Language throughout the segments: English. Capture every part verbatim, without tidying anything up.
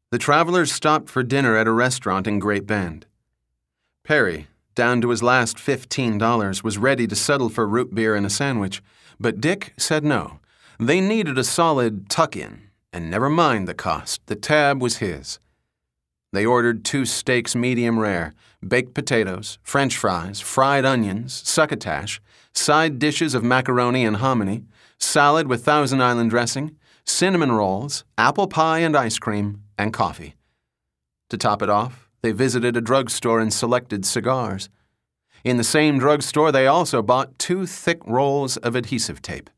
The travelers stopped for dinner at a restaurant in Great Bend. Perry, down to his last fifteen dollars, was ready to settle for root beer and a sandwich, but Dick said no. They needed a solid tuck-in, and never mind the cost. The tab was his. They ordered two steaks medium rare, baked potatoes, French fries, fried onions, succotash, side dishes of macaroni and hominy, salad with Thousand Island dressing, cinnamon rolls, apple pie and ice cream, and coffee. To top it off, they visited a drugstore and selected cigars. In the same drugstore, they also bought two thick rolls of adhesive tape.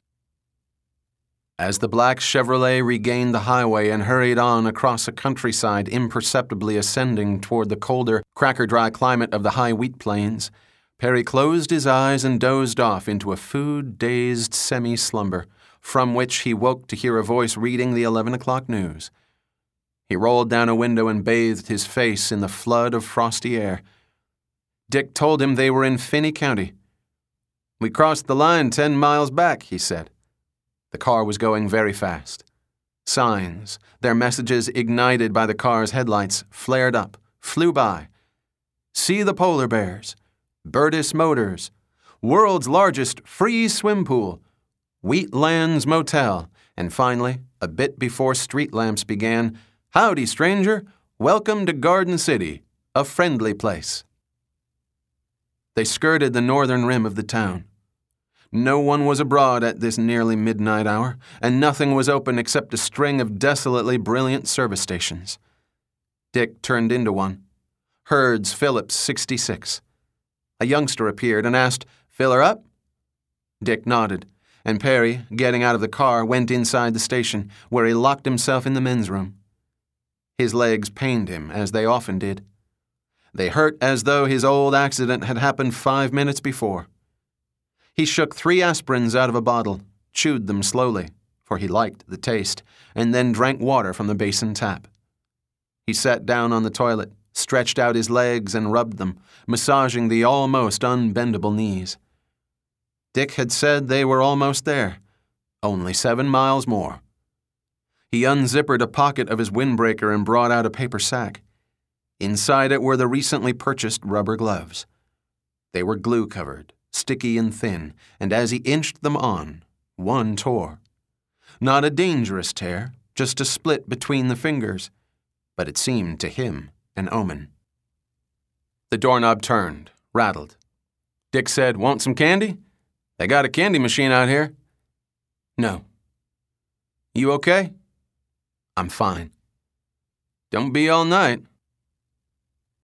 As the black Chevrolet regained the highway and hurried on across a countryside imperceptibly ascending toward the colder, cracker-dry climate of the high wheat plains, Perry closed his eyes and dozed off into a food-dazed semi-slumber, from which he woke to hear a voice reading the eleven o'clock news. He rolled down a window and bathed his face in the flood of frosty air. Dick told him they were in Finney County. "We crossed the line ten miles back," he said. The car was going very fast. Signs, their messages ignited by the car's headlights, flared up, flew by. "See the polar bears," "Burtis Motors," "World's largest free swim pool," "Wheatlands Motel," and finally, a bit before street lamps began, "Howdy, stranger. Welcome to Garden City, a friendly place." They skirted the northern rim of the town. No one was abroad at this nearly midnight hour, and nothing was open except a string of desolately brilliant service stations. Dick turned into one. Herd's Phillips sixty-six. A youngster appeared and asked, "Fill her up?" Dick nodded, and Perry, getting out of the car, went inside the station, where he locked himself in the men's room. His legs pained him, as they often did. They hurt as though his old accident had happened five minutes before. He shook three aspirins out of a bottle, chewed them slowly, for he liked the taste, and then drank water from the basin tap. He sat down on the toilet, stretched out his legs and rubbed them, massaging the almost unbendable knees. Dick had said they were almost there. Only seven miles more. He unzippered a pocket of his windbreaker and brought out a paper sack. Inside it were the recently purchased rubber gloves. They were glue-covered, sticky and thin, and as he inched them on, one tore. Not a dangerous tear, just a split between the fingers, but it seemed to him an omen. The doorknob turned, rattled. Dick said, "Want some candy? They got a candy machine out here." "No." "You okay?" "I'm fine." "Don't be all night."